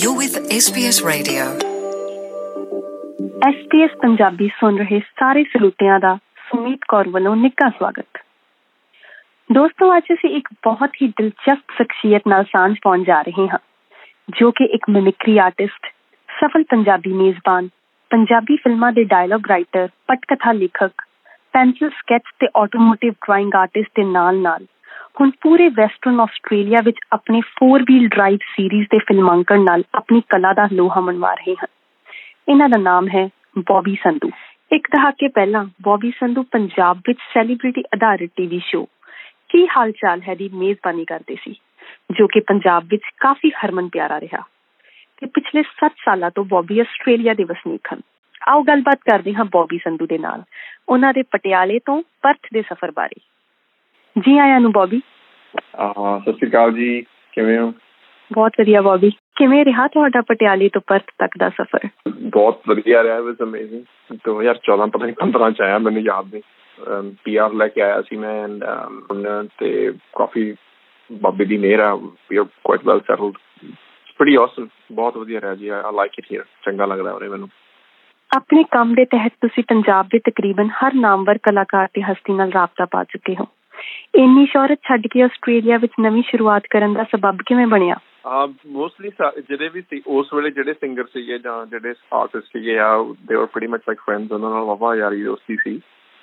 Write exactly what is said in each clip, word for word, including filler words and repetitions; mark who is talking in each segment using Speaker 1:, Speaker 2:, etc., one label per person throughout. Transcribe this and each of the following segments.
Speaker 1: You're with S B S Radio.
Speaker 2: S B S Punjabi ਸੁਣ ਰਹੇ ਸਾਰੇ ਸਰੋਤਿਆਂ ਦਾ ਸੁਮੀਤ ਕੌਰ ਵੱਲੋਂ ਨਿੱਘਾ ਸਵਾਗਤ। ਦੋਸਤੋ, ਅੱਜ ਅਸੀਂ ਇੱਕ ਬਹੁਤ ਹੀ ਦਿਲਚਸਪ ਸ਼ਖਸੀਅਤ ਨਾਲ ਸਾਂਝ ਪਾਉਣ ਜਾ ਰਹੇ ਹਾਂ, ਜੋ ਕਿ ਇੱਕ ਮਿਮਿਕਰੀ ਆਰਟਿਸਟ, ਸਫਲ ਪੰਜਾਬੀ ਮੇਜ਼ਬਾਨ, ਪੰਜਾਬੀ ਫਿਲਮਾਂ ਦੇ ਡਾਇਲੌਗ ਰਾਈਟਰ, ਪਟਕਥਾ ਲੇਖਕ, ਪੈਨਸਿਲ ਸਕੈਚ ਤੇ ਆਟੋਮੋਟਿਵ ਡਰਾਇੰਗ ਆਰਟਿਸਟ ਦੇ ਨਾਲ ਨਾਲ ਹੁਣ ਪੂਰੇ ਵੈਸਟਰਨ ਆਸਟ੍ਰੇਲੀਆ ਵਿੱਚ ਆਪਣੇ ਫੋਰ ਵੀਲ ਡਰਾਈਵ ਸੀਰੀਜ਼ ਦੇ ਫਿਲਮਾਂਕਣ ਨਾਲ ਆਪਣੀ ਕਲਾ ਦਾ ਲੋਹਾ ਮਨਵਾ ਰਹੇ ਹਨ। ਇਹਨਾਂ ਦਾ ਨਾਮ ਹੈ ਬੌਬੀ ਸੰਧੂ। ਇੱਕ ਦਹਾਕੇ ਪਹਿਲਾਂ ਬੌਬੀ ਸੰਧੂ ਪੰਜਾਬ ਵਿੱਚ ਸੈਲੀਬ੍ਰਿਟੀ ਆਧਾਰਿਤ ਟੀਵੀ ਸ਼ੋਅ ਕੀ ਹਾਲ ਚਾਲ ਹੈ ਦੀ ਮੇਜ਼ਬਾਨੀ ਕਰਦੇ ਸੀ, ਜੋ ਕਿ ਪੰਜਾਬ ਵਿੱਚ ਕਾਫੀ ਹਰਮਨ ਪਿਆਰਾ ਰਿਹਾ ਤੇ ਪਿਛਲੇ ਸੱਤ ਸਾਲਾਂ ਤੋਂ ਬੌਬੀ ਆਸਟ੍ਰੇਲੀਆ ਦੇ ਵਸਨੀਕ ਹਨ। ਆਓ ਗੱਲਬਾਤ ਕਰਦੇ ਹਾਂ ਬੌਬੀ ਸੰਧੂ ਦੇ ਨਾਲ, ਉਹਨਾਂ ਦੇ ਪਟਿਆਲੇ ਤੋਂ ਪਰਥ ਦੇ ਸਫ਼ਰ ਬਾਰੇ। ਜੀ ਆਇਆਂ ਨੂੰ ਬੌਬੀ।
Speaker 3: ਸਤਿ ਸ਼੍ਰੀ ਅਕਾਲ ਜੀ, ਕਿਵੇਂ ਹੋ?
Speaker 2: ਬਹੁਤ ਵਧੀਆ ਬੌਬੀ, ਕਿਵੇਂ ਰਿਹਾ ਤੁਹਾਡਾ ਪਟਿਆਲੇ ਤੋਂ ਪਰਥ ਤੱਕ ਦਾ ਸਫ਼ਰ?
Speaker 3: ਬਹੁਤ ਵਧੀਆ ਰਿਹਾ, ਵਾਸ ਅਮੇਜ਼ਿੰਗ। ਦੋ ਹਜ਼ਾਰ ਚੌਦਾਂ ਪਤਾ ਨਹੀਂ ਪੰਦਰਾਂ ਚ ਆਇਆ, ਮੈਨੂੰ ਯਾਦ ਨਹੀਂ। ਪੀ ਆਰ ਲੈ ਕੇ ਆਇਆ ਸੀ ਮੈਂ ਤੇ ਕਾਫੀ ਬਾਬੇ ਦੀ ਮਿਹਰ ਆ, we are quite well settled, pretty awesome, ਬਹੁਤ ਵਧੀਆ ਰਿਹਾ ਜੀ। ਆਈ ਲਾਈਕ ਇਟ ਹੀਅਰ, ਚੰਗਾ ਲੱਗਦਾ ਉਰੇ ਮੈਨੂੰ।
Speaker 2: ਆਪਣੇ ਕੰਮ ਦੇ ਤਹਿਤ ਤੁਸੀਂ ਪੰਜਾਬ ਦੇ ਤਕਰੀਬਨ ਹਰ ਨਾਮਵਰ ਕਲਾਕਾਰ ਤੇ ਹਸਤੀ ਨਾਲ ਰਾਬਤਾ ਪਾ ਚੁੱਕੇ ਹੋ। ਇੰਨੀ ਸ਼ੋਹਰਤ ਛੱਡ ਕੇ ਆਸਟ੍ਰੇਲੀਆ ਵਿੱਚ ਨਵੀਂ ਸ਼ੁਰੂਆਤ ਕਰਨ ਦਾ ਸਬੱਬ ਕਿਵੇਂ ਬਣਿਆ?
Speaker 3: ਮੋਸਟਲੀ ਜਿਹੜੇ ਵੀ ਸੀ ਉਸ ਵੇਲੇ, ਜਿਹੜੇ ਸਿੰਗਰ ਸੀਗੇ ਜਾਂ ਜਿਹੜੇ ਆਰਟਿਸਟ ਸੀਗੇ ਆ, ਦੇ ਵਰ ਪ੍ਰੀਟੀ ਮਚ ਲਾਈਕ ਫਰੈਂਡਸ, ਉਹਨਾਂ ਨਾਲ ਵਾਹਵਾ ਯਾਰੀ ਦੋਸਤੀ ਸੀ।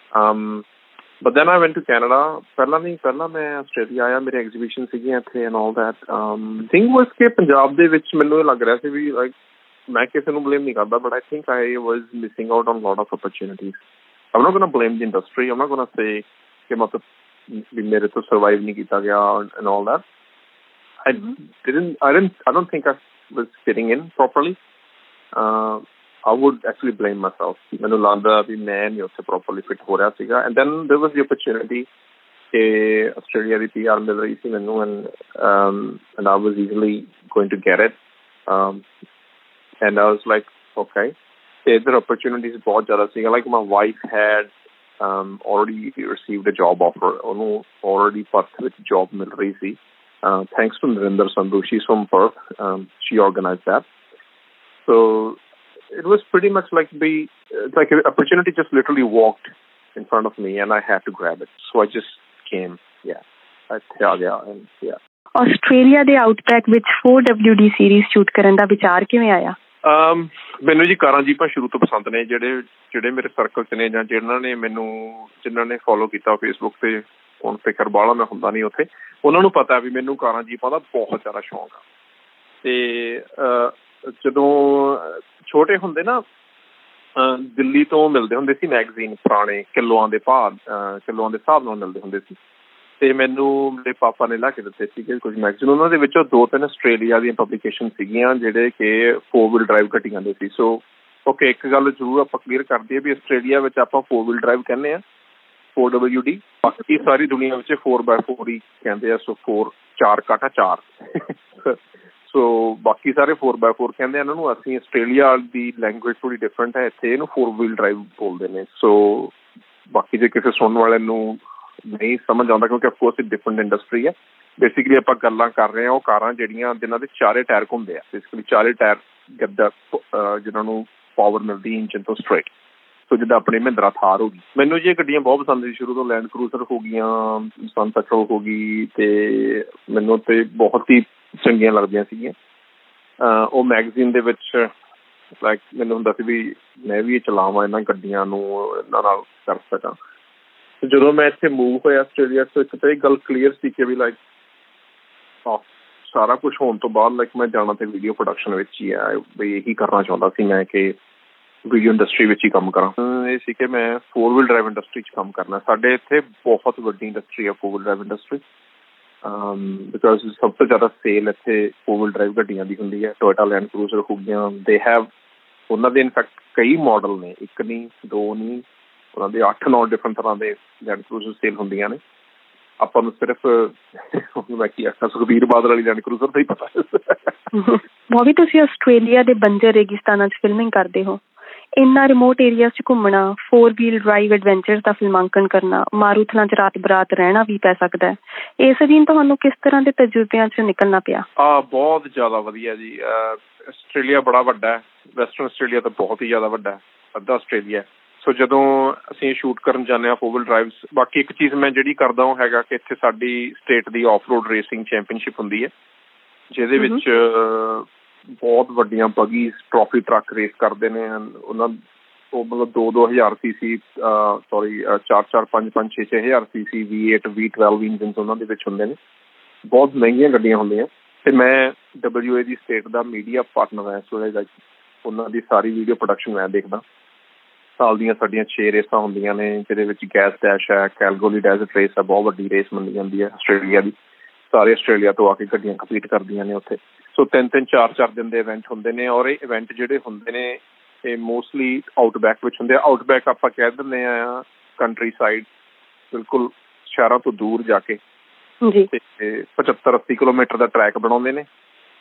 Speaker 3: But then I went to Canada. ਪਹਿਲਾਂ ਨਹੀਂ ਪਹਿਲਾਂ ਮੈਂ ਆਸਟ੍ਰੇਲੀਆ ਆਇਆ, ਮੇਰੀ ਐਗਜ਼ੀਬਿਸ਼ਨ ਸੀਗੀਆਂ ਇੱਥੇ and all that. Thing was ਕਿ ਪੰਜਾਬ ਦੇ ਵਿੱਚ ਮੈਨੂੰ ਇਹ ਲੱਗ ਰਿਹਾ ਸੀ ਵੀ ਲਾਈਕ ਮੈਂ ਕਿਸੇ ਨੂੰ ਬਲੇਮ ਨਹੀਂ ਕਰਦਾ, but I think I was missing out on lot of opportunities. I'm not gonna blame the industry, I'm not gonna say ਕਿ ਮਤਲਬ ਵੀ ਮੇਰੇ ਤੋਂ ਸਰਵਾਈਵ ਨਹੀਂ ਕੀਤਾ ਗਿਆ and all that. I didn't, I didn't, I don't think I was fitting in properly. Uh, I would actually blame myself. ਮੈਨੂੰ ਲੱਗਦਾ ਵੀ ਮੈਂ ਨਹੀਂ ਉੱਥੇ properly fit ਹੋ ਰਿਹਾ ਸੀਗਾ। And then there was the opportunity ਕਿ ਆਸਟ੍ਰੇਲੀਆ ਦੀ ਪੀ ਆਰ ਮਿਲ ਰਹੀ ਸੀ ਮੈਨੂੰ, and um, and I was easily going to get it. Um, and I was like, okay. ਤੇ ਇੱਧਰ opportunities ਬਹੁਤ ਜ਼ਿਆਦਾ ਸੀਗਾ। Like my wife had um, already received a job offer. ਉਹਨੂੰ already ਪਰਥ ਵਿੱਚ job ਮਿਲ ਰਹੀ ਸੀ। Uh, thanks to Narinder Sandhu, she's from Perth. Um, she organized that. So it was pretty much like the, it's like an opportunity just literally walked in front of me and I had to grab it. So I just came. Yeah. I and yeah.
Speaker 2: Australia ਦੇ ਆਊਟਬੈਕ ਵਿੱਚ four W D series shoot ਕਰਨ ਦਾ ਵਿਚਾਰ ਕਿਵੇਂ ਆਇਆ?
Speaker 3: Um, ਮੈਨੂੰ ਜੀ ਕਾਰਾਂ ਜੀਪਾਂ ਸ਼ੁਰੂ ਤੋਂ ਪਸੰਦ ਨੇ। ਜਿਹੜੇ ਜਿਹੜੇ ਮੇਰੇ ਸਰਕਲ ਚ ਨੇ ਜਾਂ ਜਿਹਨਾਂ ਨੇ ਮੈਨੂੰ ਜਿਹਨਾਂ ਨੇ ਫੋਲੋ ਕੀਤਾ ਫੇਸਬੁੱਕ ਤੇ, ਹੁਣ ਫਿਕਰ ਬਾਹਲਾ ਮੈਂ ਹੁੰਦਾ ਨਹੀਂ ਉੱਥੇ, ਉਹਨਾਂ ਨੂੰ ਪਤਾ ਵੀ ਮੈਨੂੰ ਕਾਰਾਂ ਜੀਪਾਂ ਦਾ ਬਹੁਤ ਜ਼ਿਆਦਾ ਸ਼ੌਂਕ ਆ। ਤੇ ਜਦੋਂ ਛੋਟੇ ਹੁੰਦੇ ਨਾ, ਦਿੱਲੀ ਤੋਂ ਮਿਲਦੇ ਹੁੰਦੇ ਸੀ ਮੈਗਜ਼ੀਨ, ਪੁਰਾਣੇ ਕਿਲੋਆਂ ਦੇ ਭਾਅ ਕਿਲੋਆਂ ਦੇ ਹਿਸਾਬ ਨਾਲ ਮਿਲਦੇ ਹੁੰਦੇ ਸੀ। ਤੇ ਮੈਨੂੰ ਮੇਰੇ ਪਾਪਾ ਨੇ ਲਿਆ ਕੇ ਦਿੱਤੇ ਸੀਗੇ ਕੁਝ ਮੈਗਜ਼ੀਨ। ਉਹਨਾਂ ਦੇ ਵਿੱਚੋਂ ਦੋ ਤਿੰਨ ਆਸਟ੍ਰੇਲੀਆ ਦੀਆਂ ਪਬਲੀਕੇਸ਼ਨ ਸੀਗੀਆਂ ਜਿਹੜੇ ਕਿ ਫੋਰ ਵੀਲ ਡਰਾਈਵ ਗੱਡੀਆਂ ਦੇ ਸੀ। ਸੋ ਓਕੇ, ਇੱਕ ਗੱਲ ਜ਼ਰੂਰ ਆਪਾਂ ਕਲੀਅਰ ਕਰਦੇ ਹਾਂ ਵੀ ਆਸਟ੍ਰੇਲੀਆ ਵਿੱਚ ਆਪਾਂ ਫੋਰ ਵੀਲ ਡਰਾਈਵ ਕਹਿੰਦੇ ਹਾਂ, ਫੋਰ ਡਬਲਯੂ ਡੀ। ਬਾਕੀ ਸਾਰੀ ਦੁਨੀਆ ਵਿੱਚ ਫੋਰ ਬਾਏ ਫੋਰ ਹੀ ਕਹਿੰਦੇ ਆ। ਸੋ ਫੋਰ ਚਾਰ ਕਾਟਾ ਚਾਰ ਸੋ ਬਾਕੀ ਸਾਰੇ ਫੋਰ ਬਾਏ ਫੋਰ ਕਹਿੰਦੇ ਆ ਇਹਨਾਂ ਨੂੰ। ਅਸੀਂ ਆਸਟ੍ਰੇਲੀਆ ਦੀ ਲੈਂਗੁਏਜ ਥੋੜ੍ਹੀ ਡਿਫਰੈਂਟ ਹੈ, ਇੱਥੇ ਇਹਨੂੰ ਫੋਰ ਵੀਲ ਡਰਾਈਵ ਬੋਲਦੇ ਨੇ। ਸੋ ਬਾਕੀ ਜੇ ਕਿਸੇ ਸੁਣਨ ਵਾਲੇ ਨੂੰ ਨਹੀਂ ਸਮਝ ਆਉਂਦਾ, ਕਿਉਂਕਿ ਅਫਕੋਰਸ ਇਹ ਡਿਫਰੈਂਟ ਇੰਡਸਟਰੀ ਹੈ। ਬੇਸਿਕਲੀ ਆਪਾਂ ਗੱਲਾਂ ਕਰ ਰਹੇ ਹਾਂ ਉਹ ਕਾਰਾਂ ਜਿਹੜੀਆਂ ਜਿਹਨਾਂ ਦੇ ਚਾਰੇ ਟਾਇਰ ਘੁੰਮਦੇ ਆ। ਬੇਸਿਕਲੀ ਚਾਰੇ ਟਾਇਰ ਗੱਦਾ ਜਿਹਨਾਂ ਨੂੰ ਪਾਵਰ ਮਿਲਦੀ ਇੰਜਨ ਤੋਂ ਸਟਰੇਟ। ਸੋ ਜਿੱਦਾਂ ਆਪਣੀ ਮਹਿੰਦਰਾ ਥਾਰ ਹੋ ਗਈ, ਮੈਨੂੰ ਜੀ ਇਹ ਗੱਡੀਆਂ ਬਹੁਤ ਪਸੰਦ ਸੀ ਸ਼ੁਰੂ ਤੋਂ। ਲੈਂਡ ਕਰੂਜ਼ਰ ਹੋ ਗਈਆਂ, ਸਨ ਪੈਟਰੋਲ ਹੋ ਗਈ, ਤੇ ਮੈਨੂੰ ਤੇ ਬਹੁਤ ਹੀ ਚੰਗੀਆਂ ਲੱਗਦੀਆਂ ਸੀਗੀਆਂ। ਉਹ ਮੈਗਜ਼ੀਨ ਦੇ ਵਿੱਚ ਲਾਈਕ ਮੈਨੂੰ ਹੁੰਦਾ ਸੀ ਵੀ ਮੈਂ ਵੀ ਇਹ ਚਲਾਵਾਂ ਇਹਨਾਂ ਗੱਡੀਆਂ ਨੂੰ, ਇਹਨਾਂ ਨਾਲ ਕਰ ਸਕਾਂ। ਜਦੋਂ ਮੈਂ ਇੱਥੇ ਮੂਵ ਹੋਇਆ ਆਸਟ੍ਰੇਲੀਆ ਤੋਂ, ਇੱਕ ਤਾਂ ਇਹ ਗੱਲ ਕਲੀਅਰ ਸੀ ਕਿ ਵੀ ਲਾਈਕ ਸਾਰਾ ਕੁਛ ਹੋਣ ਤੋਂ ਬਾਅਦ ਲਾਈਕ ਮੈਂ ਜਾਣਾ ਤੇ ਵੀਡੀਓ ਪ੍ਰੋਡਕਸ਼ਨ ਵਿੱਚ ਹੀ ਆ। ਵੀ ਇਹੀ ਕਰਨਾ ਚਾਹੁੰਦਾ ਸੀ ਮੈਂ ਕਿ ਵੀਡੀਓ ਇੰਡਸਟਰੀ ਵਿੱਚ ਹੀ ਕੰਮ ਕਰਾਂ। ਇਹ ਸੀ ਕਿ ਮੈਂ ਫੋਰ ਵੀਲ ਡਰਾਈਵ ਇੰਡਸਟਰੀ 'ਚ ਕੰਮ ਕਰਨਾ। ਸਾਡੇ ਇੱਥੇ ਬਹੁਤ ਵੱਡੀ ਇੰਡਸਟਰੀ ਆ four wheel drive industry, because ਸਭ ਤੋਂ ਜ਼ਿਆਦਾ ਸੇਲ ਇੱਥੇ ਫੋਰ ਵੀਲ ਡਰਾਈਵ ਗੱਡੀਆਂ ਦੀ ਹੁੰਦੀ ਹੈ। ਟੋਇਟਾ ਲੈਂਡ ਕਰੂਜ਼ਰ ਹੋ ਗਈਆਂ, ਦੇ ਹੈਵ ਉਹਨਾਂ ਦੇ ਇਨਫੈਕਟ ਕਈ ਮਾਡਲ ਨੇ, ਇੱਕ ਨਹੀਂ ਦੋ ਨਹੀਂ, ਉਹਨਾਂ ਦੇ ਅੱਠ ਨੌ ਡਿਫਰੈਂਟ ਤਰ੍ਹਾਂ ਦੇ ਲੈਂਡ ਕਰੂਜ਼ਰ ਸੇਲ ਹੁੰਦੀਆਂ ਨੇ। ਆਪਾਂ ਨੂੰ ਸਿਰਫ ਮੈਂ ਕੀ ਆਖਾਂ, ਸੁਖਬੀਰ ਬਾਦਲ ਵਾਲੀ ਲੈਂਡ ਕਰੂਜ਼ਰ ਦਾ ਹੀ ਪਤਾ।
Speaker 2: ਬੌਬੀ, ਤੁਸੀਂ ਆਸਟ੍ਰੇਲੀਆ ਦੇ ਬੰਜਰ ਰੇਗਿਸਤਾਨਾਂ 'ਚ ਫਿਲਮਿੰਗ ਕਰਦੇ ਹੋ। ਇੰਨਾ ਰਿਮੋਟ ਏਰੀਆ 'ਚ ਘੁੰਮਣਾ, ਫੋਰ ਵੀਲ ਡਰਾਈਵ ਐਡਵੈਂਚਰ ਦਾ ਫਿਲਮਾਂਕਣ ਕਰਨਾ, ਮਾਰੂਥਲਾਂ 'ਚ ਰਾਤ ਬਰਾਤ ਰਹਿਣਾ ਵੀ ਪੈ ਸਕਦਾ ਹੈ। ਇਸ ਦਿਨ ਤੁਹਾਨੂੰ ਕਿਸ ਤਰ੍ਹਾਂ ਦੇ ਤਜਰਬਿਆਂ 'ਚ ਨਿਕਲਣਾ ਪਿਆ?
Speaker 3: ਆ ਬਹੁਤ ਜ਼ਿਆਦਾ ਵਧੀਆ ਜੀ। ਆਸਟ੍ਰੇਲੀਆ ਬੜਾ ਵੱਡਾ ਹੈ, ਵੈਸਟਰਨ ਆਸਟ੍ਰੇਲੀਆ ਤਾਂ ਬਹੁਤ ਹੀ ਜ਼ਿਆਦਾ ਵੱਡਾ ਹੈ, ਅੱਧਾ ਆਸਟ੍ਰੇਲੀਆ। ਸੋ ਜਦੋਂ ਅਸੀਂ ਸ਼ੂਟ ਕਰਨ ਜਾਂਦੇ ਹਾਂ ਫੋਰ ਵੀਲ ਡਰਾਈਵਸ, ਬਾਕੀ ਇੱਕ ਚੀਜ਼ ਮੈਂ ਜਿਹੜੀ ਕਰਦਾ ਉਹ ਹੈਗਾ ਕਿ ਇੱਥੇ ਸਾਡੀ ਸਟੇਟ ਦੀ ਆਫ ਰੋਡ ਰੇਸਿੰਗ ਚੈਂਪੀਅਨਸ਼ਿਪ ਹੁੰਦੀ ਹੈ, ਜਿਹਦੇ ਵਿੱਚ ਬਹੁਤ ਵੱਡੀਆਂ ਬਗੀਜ਼ ਟਰੋਫੀ ਟਰੱਕ ਰੇਸ ਕਰਦੇ ਨੇ। ਉਹਨਾਂ ਉਹ ਮਤਲਬ ਦੋ ਦੋ ਹਜ਼ਾਰ ਸੀ ਸੀ ਸੋਰੀ ਚਾਰ ਚਾਰ ਪੰਜ ਪੰਜ ਛੇ ਛੇ ਹਜ਼ਾਰ cc V eight V twelve engine ਉਹਨਾਂ ਦੇ ਵਿੱਚ ਹੁੰਦੇ ਨੇ। ਬਹੁਤ ਮਹਿੰਗੀਆਂ ਗੱਡੀਆਂ ਹੁੰਦੀਆਂ। ਅਤੇ ਮੈਂ ਡਬਲਯੂ ਏ ਦੀ ਸਟੇਟ ਦਾ ਮੀਡੀਆ ਪਾਰਟਨਰ ਹਾਂ ਇਸ ਵੇਲੇ। ਉਹਨਾਂ ਦੀ ਸਾਰੀ ਵੀਡੀਓ ਪ੍ਰੋਡਕਸ਼ਨ ਮੈਂ ਦੇਖਦਾ। ਸਾਲ ਦੀਆਂ ਸਾਡੀਆਂ ਛੇ ਰੇਸਾਂ ਹੁੰਦੀਆਂ ਨੇ, ਜਿਹਦੇ ਵਿੱਚ ਗੈਸ ਡੈਸ਼ ਹੈ, ਕੈਲਗੋਰੀ ਡੈਜ਼ਰਟ ਰੇਸ ਹੈ, ਬਹੁਤ ਵੱਡੀ ਰੇਸ ਮੰਨੀ ਜਾਂਦੀ ਹੈ ਆਸਟ੍ਰੇਲੀਆ ਦੀ। ਸਾਰੇ ਆਸਟ੍ਰੇਲੀਆ ਤੋਂ ਆ ਕੇ ਗੱਡੀਆਂ ਕੰਪੀਟ ਕਰਦੀਆਂ ਨੇ ਉੱਥੇ। ਸੋ ਤਿੰਨ ਤਿੰਨ ਚਾਰ ਚਾਰ ਦਿਨ ਦੇ ਇਵੈਂਟ ਹੁੰਦੇ ਨੇ, ਔਰ ਇਹ ਇਵੈਂਟ ਜਿਹੜੇ ਹੁੰਦੇ ਨੇ ਇਹ ਮੋਸਟਲੀ ਆਊਟਬੈਕ ਵਿੱਚ ਹੁੰਦੇ ਆ। ਆਊਟਬੈਕ ਆਪਾਂ ਕਹਿ ਦਿੰਦੇ ਹਾਂ ਕੰਟਰੀ ਸਾਈਡ, ਬਿਲਕੁਲ ਸ਼ਹਿਰਾਂ ਤੋਂ ਦੂਰ ਜਾ ਕੇ। ਤੇ ਪਚੱਤਰ ਅੱਸੀ ਕਿਲੋਮੀਟਰ ਦਾ ਟਰੈਕ ਬਣਾਉਂਦੇ ਨੇ।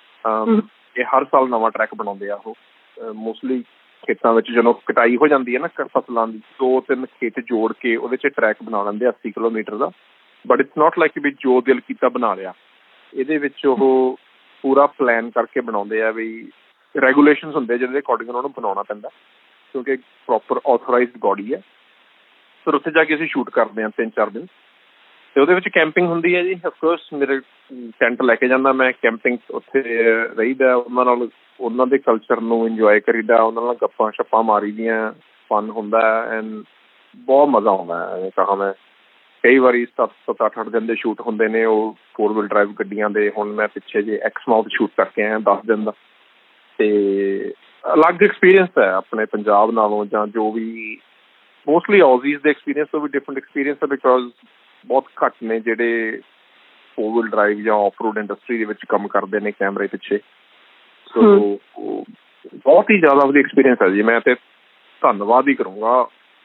Speaker 3: ਇਹ ਹਰ ਸਾਲ ਨਵਾਂ ਟਰੈਕ ਬਣਾਉਂਦੇ ਆ ਉਹ। ਮੋਸਟਲੀ ਖੇਤਾਂ ਵਿੱਚ ਜਦੋਂ ਕਟਾਈ ਹੋ ਜਾਂਦੀ ਹੈ ਨਾ ਫਸਲਾਂ ਦੀ, ਦੋ ਤਿੰਨ ਖੇਤ ਜੋੜ ਕੇ ਉਹਦੇ 'ਚ ਟਰੈਕ ਬਣਾ ਲੈਂਦੇ ਅੱਸੀ ਕਿਲੋਮੀਟਰ ਦਾ। ਬਟ ਇਟਸ ਨੋਟ ਲਾਈਕ ਵੀ ਜੋ ਦਿਲ ਕੀਤਾ ਬਣਾ ਲਿਆ। ਇਹਦੇ ਵਿੱਚ ਉਹ ਪੂਰਾ ਪਲਾਨ ਕਰਕੇ ਬਣਾਉਂਦੇ ਆ ਵੀ ਰੈਗੂਲੇਸ਼ਨਸ ਹੁੰਦੇ ਜਿਹਦੇ ਅਕੋਰਡਿੰਗ ਉਹਨਾਂ ਨੂੰ ਬਣਾਉਣਾ ਪੈਂਦਾ, ਕਿਉਂਕਿ ਪ੍ਰੋਪਰ ਆਥੋਰਾਈਜ਼ਡ ਬੋਡੀ ਹੈ। ਫਿਰ ਉੱਥੇ ਜਾ ਕੇ ਅਸੀਂ ਸ਼ੂਟ ਕਰਦੇ ਹਾਂ ਤਿੰਨ ਚਾਰ ਦਿਨ। ਅਤੇ ਉਹਦੇ ਵਿੱਚ ਕੈਂਪਿੰਗ ਹੁੰਦੀ ਹੈ ਜੀ। ਅਫਕੋਰਸ ਮੇਰੇ ਟੈਂਟ ਲੈ ਕੇ ਜਾਂਦਾ ਮੈਂ, ਕੈਂਪਿੰਗ ਉੱਥੇ ਰਹੀਦਾ, ਉਹਨਾਂ ਨਾਲ ਉਹਨਾਂ ਦੇ ਕਲਚਰ ਨੂੰ ਇੰਜੋਏ ਕਰੀਦਾ, ਉਹਨਾਂ ਨਾਲ ਗੱਪਾਂ ਛੱਪਾਂ ਮਾਰੀ ਦੀਆਂ, ਫਨ ਹੁੰਦਾ ਐਂਡ ਬਹੁਤ ਮਜ਼ਾ ਆਉਂਦਾ। ਐਵੇਂ ਕਹਾਂ ਮੈਂ ਕਈ ਵਾਰੀ ਸੱਤ ਸੱਤ ਅੱਠ ਅੱਠ ਦਿਨ ਦੇ ਸ਼ੂਟ ਹੁੰਦੇ ਨੇ ਉਹ ਫੋਰ ਵੀਲ ਡਰਾਈਵ ਗੱਡੀਆਂ ਦੇ। ਹੁਣ ਮੈਂ ਪਿੱਛੇ ਜੇ ਐਕਸਮਾਊਥ ਸ਼ੂਟ ਕਰਕੇ ਆਇਆ ਦਸ ਦਿਨ ਦਾ, ਅਤੇ ਅਲੱਗ ਐਕਸਪੀਰੀਅੰਸ ਹੈ ਆਪਣੇ ਪੰਜਾਬ ਨਾਲੋਂ, ਜਾਂ ਜੋ ਵੀ ਮੋਸਟਲੀ ਆਜ਼ੀਜ਼ ਦੇ ਐਕਸਪੀਰੀਅੰਸ ਤੋਂ ਵੀ ਡਿਫਰੈਂਟ ਐਕਸਪੀਰੀਅੰਸ ਹੈ। ਬਿਕੋਜ਼ ਬਹੁਤ ਘੱਟ ਨੇ ਜਿਹੜੇ ਫੋਰ ਵੀਲ ਡਰਾਈਵ ਜਾਂ ਆਫ ਰੋਡ ਇੰਡਸਟਰੀ ਦੇ ਵਿੱਚ ਕੰਮ ਕਰਦੇ ਨੇ ਕੈਮਰੇ ਪਿੱਛੇ। ਸੋ ਬਹੁਤ ਹੀ ਜ਼ਿਆਦਾ ਵਧੀਆ ਐਕਸਪੀਰੀਅੰਸ ਹੈ ਜੀ। ਮੈਂ ਤਾਂ ਧੰਨਵਾਦ ਹੀ ਕਰੂੰਗਾ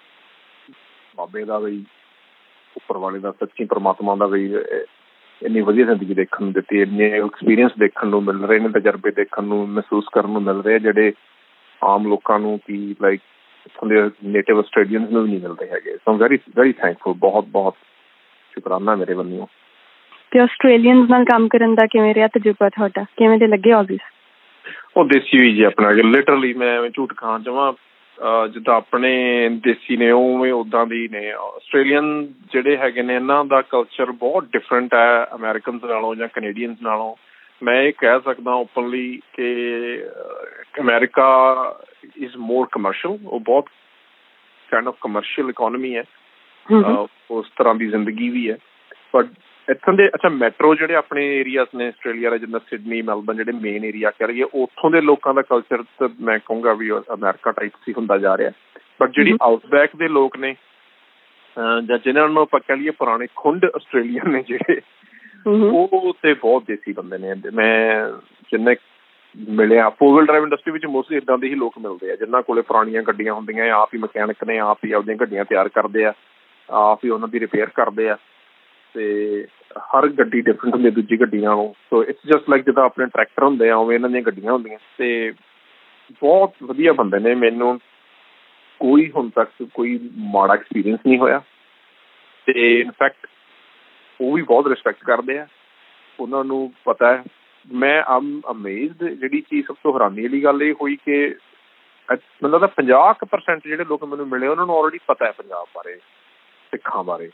Speaker 3: ਬਾਬੇ ਦਾ ਵੀ, ਉੱਪਰ ਵਾਲੇ ਦਾ, ਸੱਚੀ ਪਰਮਾਤਮਾ ਦਾ ਵੀ, ਇੰਨੀ ਵਧੀਆ ਜ਼ਿੰਦਗੀ ਦੇਖਣ ਨੂੰ ਦਿੱਤੀ, ਇੰਨੇ ਐਕਸਪੀਰੀਅੰਸ ਦੇਖਣ ਨੂੰ ਮਿਲ ਰਹੇ ਨੇ, ਤਜਰਬੇ ਦੇਖਣ ਨੂੰ ਮਹਿਸੂਸ ਕਰਨ ਨੂੰ ਮਿਲ ਰਹੇ ਜਿਹੜੇ ਆਮ ਲੋਕਾਂ ਨੂੰ ਕੀ ਲਾਈਕ ਇੱਥੋਂ ਦੇ ਨੇਟਿਵ ਆਸਟ੍ਰੇਲੀਅਨਸ ਨੂੰ ਵੀ ਨਹੀਂ ਮਿਲਦੇ ਹੈਗੇ। ਸੋ ਵੈਰੀ ਵੈਰੀ ਥੈਂਕਫੁਲ, ਬਹੁਤ ਬਹੁਤ ਸ਼ੁਕਰਾਨਾ ਮੇਰੇ ਵੱਲੋਂ।
Speaker 2: ਤੇ ਆਸਟ੍ਰੇਲੀਅਨਸ ਨਾਲ ਕੰਮ ਕਰਨ ਦਾ ਕਿਵੇਂ ਰਿਹਾ ਤਜਰਬਾ ਤੁਹਾਡਾ? ਕਿਵੇਂ ਦੇ ਲੱਗੇ ਆਜ਼ੀਜ਼?
Speaker 3: ਉਹ ਦੇਸੀ ਵੀ ਜੀ ਆਪਣਾ, ਲਿਟਰਲੀ ਮੈਂ ਐਵੇਂ ਝੂਠ ਖਾਣ ਜਾਵਾਂ, ਜਿੱਦਾਂ ਆਪਣੇ ਦੇਸੀ ਨੇ ਉਵੇਂ ਉੱਦਾਂ ਦੀ ਨੇ। ਆਸਟ੍ਰੇਲੀਅਨ ਜਿਹੜੇ ਹੈਗੇ ਨੇ ਇਹਨਾਂ ਦਾ ਕਲਚਰ ਬਹੁਤ ਡਿਫਰੈਂਟ ਹੈ ਅਮੈਰੀਕਨਸ ਨਾਲੋਂ ਜਾਂ ਕੈਨੇਡੀਅਨਸ ਨਾਲੋਂ। ਮੈਂ ਇਹ ਕਹਿ ਸਕਦਾ ਓਪਨਲੀ ਕਿ ਅਮੈਰੀਕਾ ਇਜ਼ ਮੋਰ ਕਮਰਸ਼ੀਅਲ। ਉਹ ਬਹੁਤ ਕਾਈਂਡ ਆਫ ਕਮਰਸ਼ੀਅਲ ਇਕੋਨਮੀ ਹੈ, ਉਸ ਤਰ੍ਹਾਂ ਦੀ ਜ਼ਿੰਦਗੀ ਵੀ ਹੈ। ਬਟ ਇੱਥੋਂ ਦੇ ਅੱਛਾ ਮੈਟਰੋ ਜਿਹੜੇ ਆਪਣੇ ਏਰੀਆਸ ਨੇ ਆਸਟ੍ਰੇਲੀਆ ਦੇ, ਜਿੱਦਾਂ ਸਿਡਨੀ ਮੈਲਬਰਨ, ਜਿਹੜੇ ਮੇਨ ਏਰੀਆ ਕਹਿ ਲਈਏ, ਉੱਥੋਂ ਦੇ ਲੋਕਾਂ ਦਾ ਕਲਚਰ ਤਾਂ ਮੈਂ ਕਹੂੰਗਾ ਵੀ ਅਮੈਰੀਕਾ ਟਾਈਪ ਸੀ ਹੁੰਦਾ ਜਾ ਰਿਹਾ। ਬਟ ਜਿਹੜੀ ਆਊਟਬੈਕ ਦੇ ਲੋਕ ਨੇ ਜਾਂ ਜਿਹਨਾਂ ਨੂੰ ਆਪਾਂ ਕਹਿ ਲਈਏ ਪੁਰਾਣੇ ਖੁੰਡ ਆਸਟ੍ਰੇਲੀਅਨ ਨੇ ਜਿਹੜੇ, ਉਹ ਤੇ ਬਹੁਤ ਦੇਸੀ ਬੰਦੇ ਨੇ। ਮੈਂ ਜਿੰਨੇ ਮਿਲਿਆ ਫੋਰ ਵੀਲ ਡਰਾਈਵ ਇੰਡਸਟਰੀ ਵਿੱਚ ਮੋਸਟਲੀ ਇੱਦਾਂ ਦੇ ਹੀ ਲੋਕ ਮਿਲਦੇ ਆ ਜਿਨ੍ਹਾਂ ਕੋਲ ਪੁਰਾਣੀਆਂ ਗੱਡੀਆਂ ਹੁੰਦੀਆਂ, ਆਪ ਹੀ ਮਕੈਨਿਕ ਨੇ, ਆਪ ਹੀ ਆਪਦੀਆਂ ਗੱਡੀਆਂ ਤਿਆਰ ਕਰਦੇ ਆ, ਆਪ ਹੀ ਉਹਨਾਂ ਦੀ ਰਿਪੇਅਰ ਕਰਦੇ ਆ। ਅਤੇ ਹਰ ਗੱਡੀ ਡਿਫਰੈਂਟ ਹੁੰਦੀ ਦੂਜੀ ਗੱਡੀ ਨਾਲੋਂ। ਸੋ ਇਟਸ ਜਸਟ ਲਾਈਕ ਜਿੱਦਾਂ ਆਪਣੇ ਟਰੈਕਟਰ ਹੁੰਦੇ ਆ ਉਵੇਂ ਇਹਨਾਂ ਦੀਆਂ ਗੱਡੀਆਂ ਹੁੰਦੀਆਂ। ਅਤੇ ਬਹੁਤ ਵਧੀਆ ਬੰਦੇ ਨੇ, ਮੈਨੂੰ ਕੋਈ ਹੁਣ ਤੱਕ ਕੋਈ ਮਾੜਾ ਐਕਸਪੀਰੀਅੰਸ ਨਹੀਂ ਹੋਇਆ। ਅਤੇ ਇਨਫੈਕਟ ਉਹ ਵੀ ਬਹੁਤ ਰਿਸਪੈਕਟ ਕਰਦੇ ਆ, ਉਹਨਾਂ ਨੂੰ ਪਤਾ ਹੈ। ਮੈਂ ਆਮ ਅਮੇਜ਼ਡ, ਜਿਹੜੀ ਚੀਜ਼ ਸਭ ਤੋਂ ਹੈਰਾਨੀ ਵਾਲੀ ਗੱਲ ਇਹ ਹੋਈ ਕਿ ਮੈਨੂੰ ਲੱਗਦਾ ਪੰਜਾਹ ਕੁ ਪਰਸੈਂਟ ਜਿਹੜੇ ਲੋਕ ਮੈਨੂੰ ਮਿਲੇ ਉਹਨਾਂ ਨੂੰ ਆਲਰੇਡੀ ਪਤਾ ਹੈ ਪੰਜਾਬ ਬਾਰੇ, ਸਿੱਖਾਂ ਬਾਰੇ,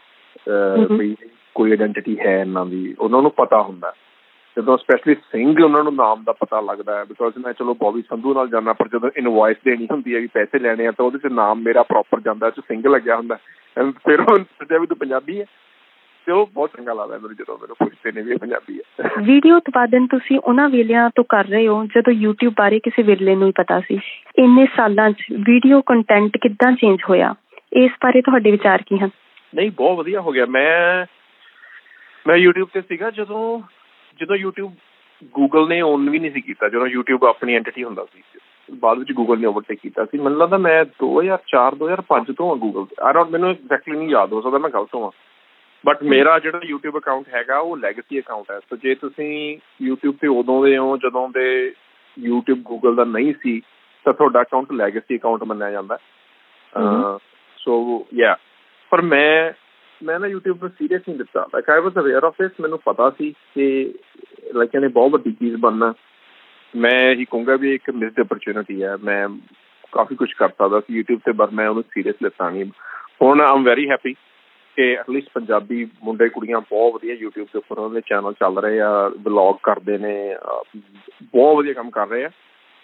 Speaker 3: ਵੀ ਕੋਈ ਆਈਡੈਂਟਿਟੀ ਹੈ ਇਹਨਾਂ ਦੀ, ਉਹਨਾਂ ਨੂੰ ਪਤਾ ਹੁੰਦਾ। ਜਦੋਂ ਸਪੈਸ਼ਲੀ ਸਿੰਘ ਉਹਨਾਂ ਨੂੰ ਨਾਮ ਦਾ ਪਤਾ ਲੱਗਦਾ ਹੈ, ਬਿਕੋਜ਼ ਮੈਂ ਚਲੋ ਬੋਬੀ ਸੰਧੂ ਨਾਲ ਜਾਂਦਾ, ਪਰ ਜਦੋਂ ਇਨਵਾਇਸ ਦੇਣੀ ਹੁੰਦੀ ਹੈ ਵੀ ਪੈਸੇ ਲੈਣੇ ਆ ਤਾਂ ਉਹਦੇ 'ਚ ਨਾਮ ਮੇਰਾ ਪ੍ਰੋਪਰ ਜਾਂਦਾ, ਉਹ 'ਚ ਸਿੰਘ ਲੱਗਿਆ ਹੁੰਦਾ। ਫਿਰ ਉਹ ਸੋਚਿਆ ਵੀ ਤੂੰ ਪੰਜਾਬੀ ਹੈ, ਤੇ ਉਹ ਬਹੁਤ ਚੰਗਾ ਲੱਗਦਾ ਮੈਨੂੰ ਜਦੋਂ ਮੈਨੂੰ ਪੁੱਛਦੇ ਨੇ ਵੀ ਇਹ ਪੰਜਾਬੀ ਹੈ। ਵੀਡੀਓ ਉਤਪਾਦਨ ਤੁਸੀਂ ਉਹਨਾਂ ਵੇਲਿਆਂ ਤੋਂ ਕਰ ਰਹੇ ਹੋ ਜਦੋਂ ਯੂਟਿਊਬ ਬਾਰੇ ਕਿਸੇ ਵਿਰਲੇ ਨੂੰ ਹੀ ਪਤਾ ਸੀ। ਇੰਨੇ ਸਾਲਾਂ 'ਚ ਵੀਡੀਓ ਕੰਟੈਂਟ ਕਿੱਦਾਂ ਚੇਂਜ ਹੋਇਆ, ਇਸ ਬਾਰੇ ਤੁਹਾਡੇ ਵਿਚਾਰ ਕੀ ਹਨ? ਨਹੀਂ, ਬਹੁਤ ਵਧੀਆ ਹੋ ਗਿਆ। ਮੈਂ ਮੈਂ ਯੂਟਿਊਬ 'ਤੇ ਸੀਗਾ ਜਦੋਂ ਜਦੋਂ ਯੂਟਿਊਬ ਗੂਗਲ ਨੇ ਓਨ ਵੀ ਨਹੀਂ ਸੀ ਕੀਤਾ, ਜਦੋਂ ਯੂਟਿਊਬ ਆਪਣੀ ਐਂਟਿਟੀ ਹੁੰਦਾ ਸੀ। ਬਾਅਦ ਵਿੱਚ ਗੂਗਲ ਨੇ ਓਵਰਟੇਕ ਕੀਤਾ ਸੀ। ਮੈਨੂੰ ਲੱਗਦਾ ਮੈਂ ਦੋ ਹਜ਼ਾਰ ਚਾਰ ਦੋ ਹਜ਼ਾਰ ਪੰਜ ਤੋਂ ਹਾਂ ਗੂਗਲ 'ਤੇ। ਆਈ ਡੋਂਟ, ਮੈਨੂੰ ਐਗਜ਼ੈਕਟਲੀ ਨਹੀਂ ਯਾਦ ਹੋ ਸਕਦਾ, ਮੈਂ ਗਲਤ ਹੋਵਾਂ। ਬਟ ਮੇਰਾ ਜਿਹੜਾ ਯੂਟਿਊਬ ਅਕਾਊਂਟ ਹੈਗਾ ਉਹ ਲੈਗਸੀ ਅਕਾਊਂਟ ਹੈ। ਸੋ ਜੇ ਤੁਸੀਂ ਯੂਟਿਊਬ 'ਤੇ ਉਦੋਂ ਦੇ ਹੋ ਜਦੋਂ ਦੇ ਯੂਟਿਊਬ ਗੂਗਲ ਦਾ ਨਹੀਂ ਸੀ, ਤਾਂ ਤੁਹਾਡਾ ਅਕਾਊਂਟ ਲੈਗੇਸੀ ਅਕਾਊਂਟ ਮੰਨਿਆ ਜਾਂਦਾ। ਸੋ ਯਾ ਪਰ ਮੈਂ ਮੈਂ ਨਾ ਯੂਟਿਊਬ ਨੂੰ ਸੀਰੀਅਸ ਨਹੀਂ ਦਿੱਤਾ। Like I was aware of this, ਮੈਨੂੰ ਪਤਾ ਸੀ ਕਿ ਲਾਈਕ ਇਹਨੇ ਬਹੁਤ ਵੱਡੀ ਚੀਜ਼ ਬਣਨਾ। ਮੈਂ ਇਹੀ ਕਹੂੰਗਾ ਵੀ ਇੱਕ ਮਿਸਡ ਅਪਰਚੁਨਿਟੀ ਹੈ। ਮੈਂ ਕਾਫੀ ਕੁਛ ਕਰ ਸਕਦਾ ਸੀ ਯੂਟਿਊਬ 'ਤੇ, ਪਰ ਮੈਂ ਉਹਨੂੰ ਸੀਰੀਅਸ ਲਿੱਤਾ ਨਹੀਂ। ਹੁਣ ਆਈ ਐਮ ਵੈਰੀ ਹੈਪੀ ਕਿ ਐਟਲੀਸਟ ਪੰਜਾਬੀ ਮੁੰਡੇ ਕੁੜੀਆਂ ਬਹੁਤ ਵਧੀਆ ਯੂਟਿਊਬ ਦੇ ਉੱਪਰ ਉਹਨਾਂ ਦੇ ਚੈਨਲ ਚੱਲ ਰਹੇ ਆ, ਵਲੋਗ ਕਰਦੇ ਨੇ, ਬਹੁਤ ਵਧੀਆ ਕੰਮ ਕਰ ਰਹੇ ਆ।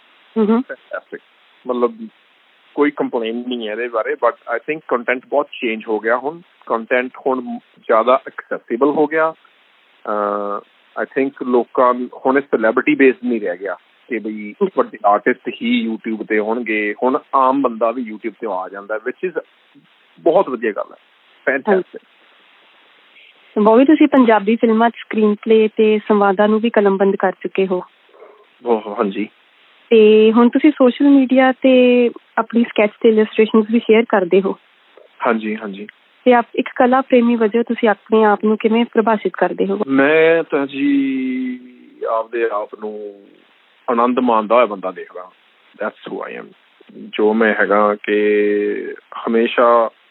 Speaker 3: ਮਤਲਬ ਕੋਈ ਕੰਪਲੇਨ ਨਹੀਂ ਹੈ ਇਹਦੇ ਬਾਰੇ, ਬਟ ਆਈ ਥਿੰਕ ਕੰਟੈਂਟ ਬਹੁਤ ਚੇਂਜ ਹੋ ਗਿਆ। ਹੁਣ ਕੰਟੈਂਟ ਹੁਣ ਜ਼ਿਆਦਾ ਐਕਸੈਸਿਬਲ ਹੋ ਗਿਆ। ਆਈ ਥਿੰਕ ਲੋਕਾਂ ਹੁਣ ਇਹ ਸੈਲੈਬਰਿਟੀ ਬੇਸਡ ਨਹੀਂ ਰਹਿ ਗਿਆ ਕਿ ਬਈ ਵੱਡੇ ਆਰਟਿਸਟ ਹੀ ਯੂਟਿਊਬ 'ਤੇ ਹੋਣਗੇ। ਹੁਣ ਆਮ ਬੰਦਾ ਵੀ ਯੂਟਿਊਬ 'ਤੇ ਆ ਜਾਂਦਾ, ਵਿਚ ਇਜ਼ ਬਹੁਤ ਵਧੀਆ ਗੱਲ ਹੈ। ਫੈਂਟੈਸਟਿਕ।
Speaker 2: ਬੋਬੀ, ਤੁਸੀਂ ਪੰਜਾਬੀ ਫਿਲਮਾਂ 'ਚ ਸਕਰੀਨ ਪਲੇ ਤੇ ਸੰਵਾਦਾਂ ਨੂੰ ਵੀ ਕਲਮਬੰਦ ਕਰ ਚੁੱਕੇ ਹੋ।
Speaker 3: ਹਾਂਜੀ।
Speaker 2: ਤੇ ਹੁਣ ਤੁਸੀਂ ਸੋਸ਼ਲ ਮੀਡੀਆ ਤੇ ਆਪਣੀ ਸਕੈਚ ਤੇ ਇਲਸਟ੍ਰੇਸ਼ਨ ਵੀ ਸ਼ੇਅਰ ਕਰਦੇ ਹੋ।
Speaker 3: ਹਾਂਜੀ ਹਾਂਜੀ।
Speaker 2: ਤੇ ਆਪ ਇੱਕ ਕਲਾ ਪ੍ਰੇਮੀ ਵਜੋਂ ਤੁਸੀਂ ਆਪਣੇ ਆਪ ਨੂੰ ਕਿਵੇਂ ਪ੍ਰਭਾਸ਼ਿਤ ਕਰਦੇ ਹੋ?
Speaker 3: ਮੈਂ ਤਾਂ ਜੀ ਆਪਦੇ ਆਪ ਨੂੰ ਆਨੰਦ ਮਾਣਦਾ ਹੋਇਆ ਬੰਦਾ ਦੇਖਦਾ। That's who I am. ਜੋ ਮੈਂ ਹੈਗਾ ਕਿ ਹਮੇਸ਼ਾ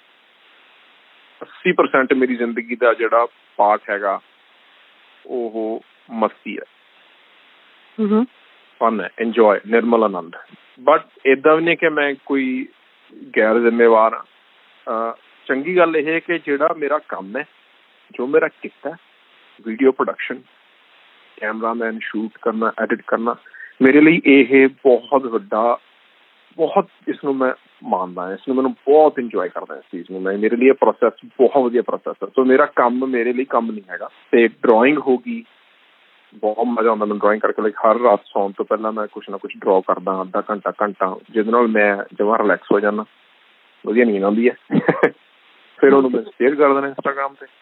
Speaker 3: ਅੱਸੀ ਪਰਸੈਂਟ ਮੇਰੀ ਜ਼ਿੰਦਗੀ ਦਾ ਜਿਹੜਾ ਪਾਰਟ ਹੈਗਾ ਉਹ ਮਸਤੀ ਹੈ, ਫਨ ਹੈ, ਇੰਜੋਏ, ਨਿਰਮਲ ਆਨੰਦ। ਬਟ ਏਦਾਂ ਵੀ ਨਹੀਂ ਕਿ ਮੈਂ ਕੋਈ ਗੈਰ ਜ਼ਿੰਮੇਵਾਰ ਹਾਂ। ਚੰਗੀ ਗੱਲ ਇਹ ਹੈ ਕਿ ਜਿਹੜਾ ਮੇਰਾ ਕੰਮ ਹੈ, ਜੋ ਮੇਰਾ ਕਿੱਤਾ, ਵੀਡੀਓ ਪ੍ਰੋਡਕਸ਼ਨ, ਕੈਮਰਾਮੈਨ, ਸ਼ੂਟ ਕਰਨਾ, ਐਡਿਟ ਕਰਨਾ, ਮੇਰੇ ਲਈ ਇਹ ਬਹੁਤ ਵੱਡਾ, ਬਹੁਤ ਇਸਨੂੰ ਮੈਂ ਮਾਣਦਾ, ਇਸਨੂੰ ਮੈਨੂੰ ਬਹੁਤ ਇੰਜੋਏ ਕਰਦਾ ਇਸ ਚੀਜ਼ ਨੂੰ। ਮੈਂ ਮੇਰੇ ਲਈ ਇਹ ਪ੍ਰੋਸੈਸ ਬਹੁਤ ਵਧੀਆ ਪ੍ਰੋਸੈਸ ਹੈ। ਸੋ ਮੇਰਾ ਕੰਮ ਮੇਰੇ ਲਈ ਕੰਮ ਨਹੀਂ ਹੈਗਾ। ਅਤੇ ਡਰਾਇੰਗ ਹੋ ਗਈ, ਬਹੁਤ ਮਜ਼ਾ ਆਉਂਦਾ ਮੈਨੂੰ ਡਰਾਇੰਗ ਕਰਕੇ। ਲਾਈਕ ਹਰ ਰਾਤ ਸੌਣ ਤੋਂ ਪਹਿਲਾਂ ਮੈਂ ਕੁਛ ਨਾ ਕੁਛ ਡਰਾਅ ਕਰਦਾ, ਅੱਧਾ ਘੰਟਾ ਘੰਟਾ ਜਿਹਦੇ ਨਾਲ ਮੈਂ ਜਮਾਂ ਰਿਲੈਕਸ ਹੋ ਜਾਂਦਾ, ਵਧੀਆ ਨੀਂਦ ਆਉਂਦੀ ਹੈ। ਫਿਰ ਉਹਨੂੰ ਮੈਂ ਸ਼ੇਅਰ ਕਰ ਦੇਣਾ ਇੰਸਟਾਗ੍ਰਾਮ 'ਤੇ।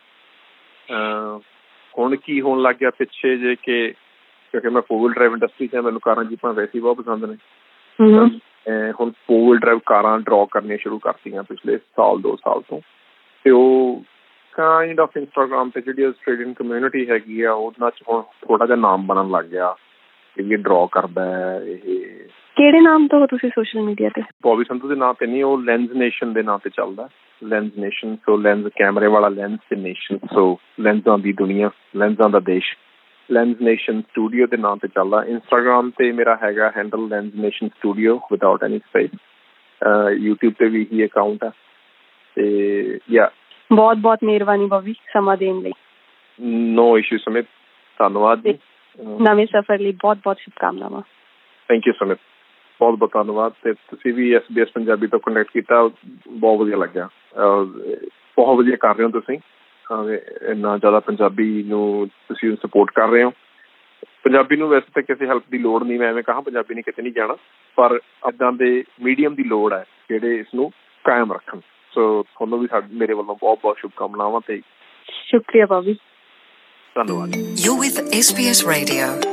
Speaker 3: ਹੁਣ ਕੀ ਹੋਣ ਲੱਗ ਗਿਆ ਪਿੱਛੇ ਜੇ ਕਿ ਕਿਉਂਕਿ ਮੈਂ ਫੋਰ ਵੀਲ ਡਰਾਈਵ ਇੰਡਸਟਰੀ 'ਚ, ਮੈਨੂੰ ਕਾਰਾਂ ਜੀਪਾਂ ਵੈਸੇ ਹੀ ਬਹੁਤ ਪਸੰਦ ਨੇ। ਹੁਣ ਫੋਰ ਵੀਲ ਡਰਾਈਵ ਕਾਰਾਂ ਡਰਾਅ ਕਰਨੀਆਂ ਸ਼ੁਰੂ ਕਰਤੀਆਂ ਪਿਛਲੇ ਸਾਲ ਦੋ ਸਾਲ ਤੋਂ। ਅਤੇ ਉਹ ਕਾਇੰਡ ਆਫ ਇੰਸਟਾਗ੍ਰਾਮ 'ਤੇ ਜਿਹੜੀ ਆਸਟ੍ਰੇਲੀਅਨ ਕਮਿਊਨਿਟੀ ਹੈਗੀ ਆ ਉਹਨਾਂ 'ਚ ਹੁਣ ਥੋੜ੍ਹਾ ਜਿਹਾ ਨਾਮ ਬਣਨ ਲੱਗ ਗਿਆ ਕਿ ਇਹ ਡਰਾਅ ਕਰਦਾ ਹੈ। ਇਹ
Speaker 2: ਕਿਹੜੇ ਨਾਮ ਤੋਂ ਤੁਸੀਂ ਸੋਸ਼ਲ ਮੀਡੀਆ 'ਤੇ?
Speaker 3: ਬੋਬੀ ਸੰਧੂ ਦੇ ਨਾਂ 'ਤੇ ਨਹੀਂ, ਉਹ ਲੈਂਸ ਨੇਸ਼ਨ ਦੇ ਨਾਂ 'ਤੇ ਚੱਲਦਾ। ਲੈਂਸ ਨੇਸ਼ਨ, ਸੋ ਲੈਂਸ ਕੈਮਰੇ ਵਾਲਾ ਲੈਂਸ ਤੇ ਨੇਸ਼ਨ, ਸੋ ਲੈਂਸਾਂ ਦੀ ਦੁਨੀਆ, ਲੈਂਸਾਂ ਦਾ ਦੇਸ਼। ਲੈਂਸ ਨੇਸ਼ਨ ਸਟੂਡੀਓ ਦੇ ਨਾਂ 'ਤੇ ਚੱਲਦਾ। ਇੰਸਟਾਗ੍ਰਾਮ 'ਤੇ ਮੇਰਾ ਹੈਗਾ handle lens nation studio without any space. YouTube 'ਤੇ ਵੀ ਇਹੀ ਅਕਾਊਂਟ ਆ। ਅਤੇ ਯਾ
Speaker 2: ਬਹੁਤ ਬਹੁਤ ਮਿਹਰਬਾਨੀ ਬੋਬੀ ਸਮਾਂ ਦੇਣ ਲਈ।
Speaker 3: ਨੋ ਇਸ਼ੂ ਸਮਿਤ, ਧੰਨਵਾਦ ਜੀ।
Speaker 2: ਨਵੇਂ ਸਫ਼ਰ ਲਈ ਬਹੁਤ ਬਹੁਤ ਸ਼ੁਭਕਾਮਨਾਵਾਂ। ਥੈਂਕ
Speaker 3: ਯੂ ਸਮਿਤ, ਬਹੁਤ ਬਹੁਤ ਧੰਨਵਾਦ। ਅਤੇ ਤੁਸੀਂ ਵੀ ਐਸ ਬੀ ਐਸ ਪੰਜਾਬੀ ਤੋਂ ਕਨੈਕਟ ਕੀਤਾ, ਬਹੁਤ ਵਧੀਆ ਲੱਗਿਆ। ਬਹੁਤ ਵਧੀਆ ਕਰ ਰਹੇ ਹੋ ਤੁਸੀਂ, ਇੰਨਾ ਜ਼ਿਆਦਾ ਪੰਜਾਬੀ ਨੂੰ ਤੁਸੀਂ ਸਪੋਰਟ ਕਰ ਰਹੇ ਹੋ। ਪੰਜਾਬੀ ਨੂੰ ਵੈਸੇ ਤਾਂ ਕਿਸੇ ਹੈਲਪ ਦੀ ਲੋੜ ਨਹੀਂ, ਮੈਂ ਐਵੇਂ ਕਹਾਂ ਪੰਜਾਬੀ ਨੇ ਕਿਤੇ ਨਹੀਂ ਜਾਣਾ, ਪਰ ਇੱਦਾਂ ਦੇ ਮੀਡੀਅਮ ਦੀ ਲੋੜ ਹੈ ਜਿਹੜੇ ਇਸਨੂੰ ਕਾਇਮ ਰੱਖਣ। ਸੋ ਤੁਹਾਨੂੰ ਵੀ ਸਾਡੇ ਮੇਰੇ ਵੱਲੋਂ ਬਹੁਤ ਬਹੁਤ ਸ਼ੁਭਕਾਮਨਾਵਾਂ ਅਤੇ
Speaker 2: ਸ਼ੁਕਰੀਆ ਬੋਬੀ,
Speaker 3: ਧੰਨਵਾਦ।
Speaker 1: You're with S B S Radio.